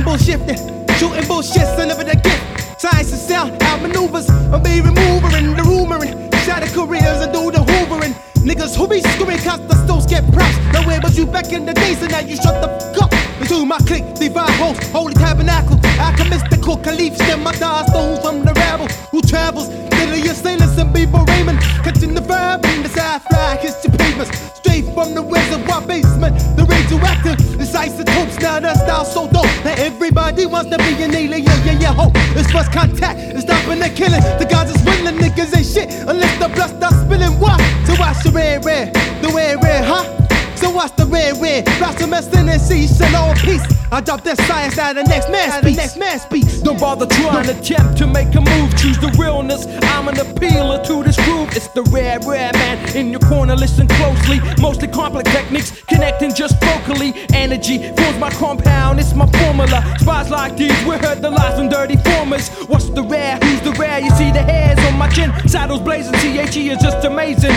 bullshifting, shooting bullshits and living a gift. Science and sound, outmaneuvers, I'll be removing the rumoring. Shatter careers and do the hoovering. Niggas who be screwing cause the stones get props. Nowhere but you back in the days and now you shut the fuck up. Into my clique, divine host, holy tabernacle. Alchemistical caliphs, them my stones from the rabble who travels. Literally sailors and people Raymond. Catching the vibe in the sci-fi, kiss your papers. Straight from the reservoir basement. The radioactive, it's isotopes, now the style so dope. Now everybody wants to be an alien, yeah, hope. It's first contact, it's stopping the killing. The guys is willing, niggas ain't shit unless the blood starts spilling. Why? So watch the red, the red, huh? So watch the red, Blasphemous tendencies and all peace. I drop that science out of the next man speaks. Don't bother trying to attempt to make a move. Choose the realness. I'm an appealer to this groove. It's the rare man in your corner. Listen closely. Mostly complex techniques, connecting just vocally. Energy forms my compound. It's my formula. Spies like these, we heard the lies from dirty formers. What's the rare? Who's the rare? You see the hairs on my chin. Saddles blazing. THE is just amazing.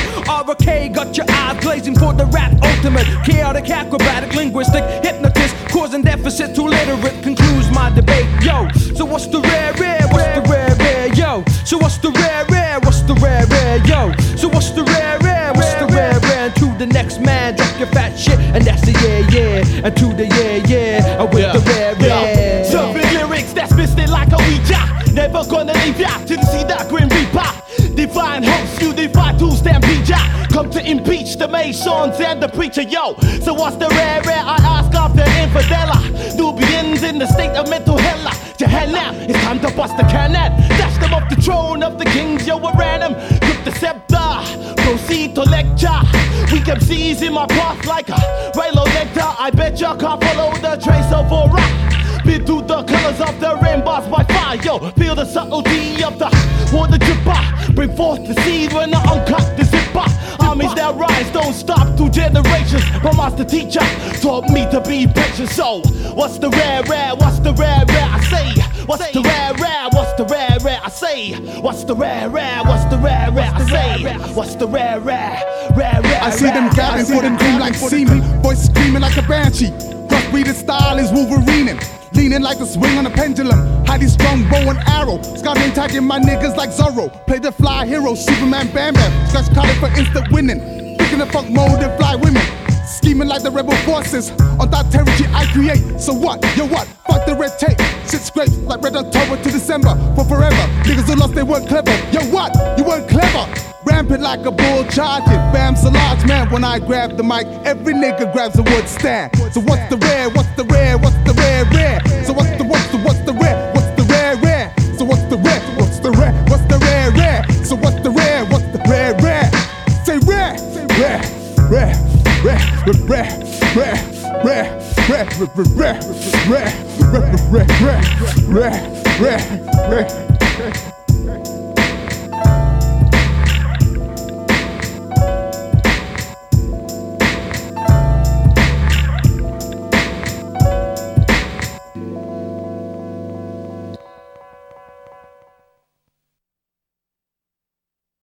RK got your eyes glazing for the rap ultimate. Chaotic, acrobatic, linguistic, hypnotist, causing deficit to literate. Concludes my debate, yo. So what's the rare? What's the rare, yo? So what's the rare? What's the rare, yo? So what's the rare? What's the rare? And to the next man, drop your fat shit, and that's the yeah. And to the yeah, with the rare. Serving lyrics that's spitting like a Ouija. Never gonna leave ya till you see that Grim Reaper. Divine host, you defy to stampede ya. Come to impeach the Masons and the preacher, yo. So what's the rare? I ask after infidela. Nubians in the state of mental hella. Gehenna, it's time to bust the cannon. Dash them off the throne of the kings, yo, I ran them. Grip the scepter, proceed to lecture. Weak MCs in my path like a Rilo nectar. I bet ya can't follow the trace of a rock. Been through the colors of the rainbows by fire, yo. Feel the subtlety of the water dripper. Bring forth the seed when I uncut the zipper. Armies that rise, don't stop through generations. My master teacher taught me to be patient. So, what's the rare? What's the rare? I say, what's the rare? What's the rare? I say, what's the rare? What's the rare? I say, what's the rare? I see them gabbing for them green like semen. Voice screaming like a banshee. Crossbreeding style is Wolverining. Leaning like a swing on a pendulum. Highly strong bow and arrow. Scouting tagging my niggas like Zorro. Play the fly hero, Superman Bam Bam. Scratch carded for instant winning. Picking the funk mode and fly women. Scheming like the rebel forces. On that territory I create. So what? Yo what? Fuck the red tape. Shit scrapes like red October to December. For forever. Niggas who lost they weren't clever. Yo what? You weren't clever. Rampant like a bull charging. Bam's a large man. When I grab the mic, every nigga grabs a wood stand. So what's the rare? What's the rare? What's the rare? So what's the rare? What's the rare? So what's the rare? What's the rare? So what's the rare? What's the rare? Say rare. Rare.